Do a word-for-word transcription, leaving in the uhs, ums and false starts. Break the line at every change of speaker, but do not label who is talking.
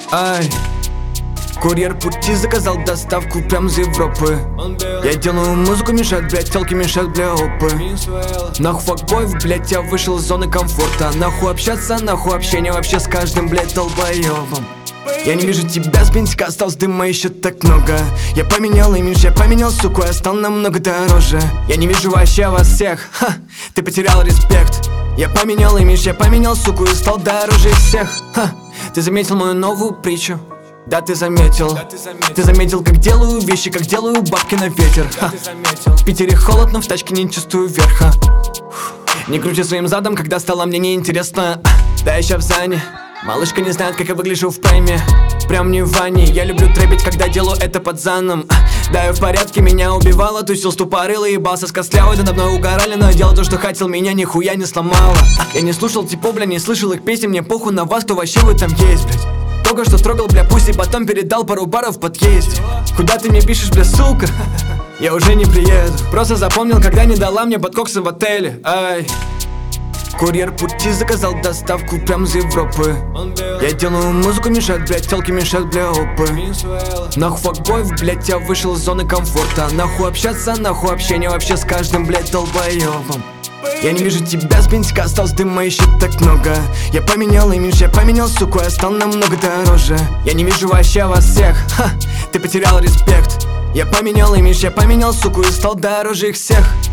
Ай, курьер пути заказал доставку прям из Европы. Я делаю музыку, мешают, блять, телки мешают, бля, опы. Нахуй факбоев, блять, я вышел из зоны комфорта. Нахуй общаться, нахуй общение вообще с каждым, блять, долбоёбом. Я не вижу тебя, с бензика осталось дыма еще так много. Я поменял имидж, я поменял суку, я стал намного дороже. Я не вижу вообще вас всех, ха, ты потерял респект. Я поменял имидж, я поменял суку и стал дороже всех, ха. Ты заметил мою новую притчу? Да, ты заметил. Да, ты заметил. Ты заметил, как делаю вещи, как делаю бабки на ветер, да, в Питере холодно, в тачке не чувствую верха. Не крути своим задом, когда стало мне неинтересно. Да, еще в зане. Малышка не знает, как я выгляжу в прайме. Прям не в ванне. Я люблю трэпить, когда делаю это под заном. Да, я в порядке, меня убивало. Тусил с тупорылой, ебался с костлявой. Да, надо мной угорали, но я делал то, что хотел. Меня нихуя не сломало. Я не слушал типа, бля, не слышал их песни. Мне похуй на вас, кто вообще в этом есть, блядь. Только что строгал, бля, пусть и потом передал пару баров в подъезде. Куда ты мне пишешь, бля, сука? Я уже не приеду. Просто запомнил, когда не дала мне подкоксы в отеле. Ай. Курьер пути заказал доставку прям из Европы. Я делаю музыку, мешают, блять, телки мешают, бля, опы. Нахуй факбоев, блять, я вышел из зоны комфорта. Нахуй общаться, нахуй общение вообще с каждым, блять, долбоёбом. Я не вижу тебя, с бензика осталось дыма еще так много. Я поменял имидж, я поменял суку, я стал намного дороже. Я не вижу вообще вас всех, ха, ты потерял респект. Я поменял имидж, я поменял суку и стал дороже их всех.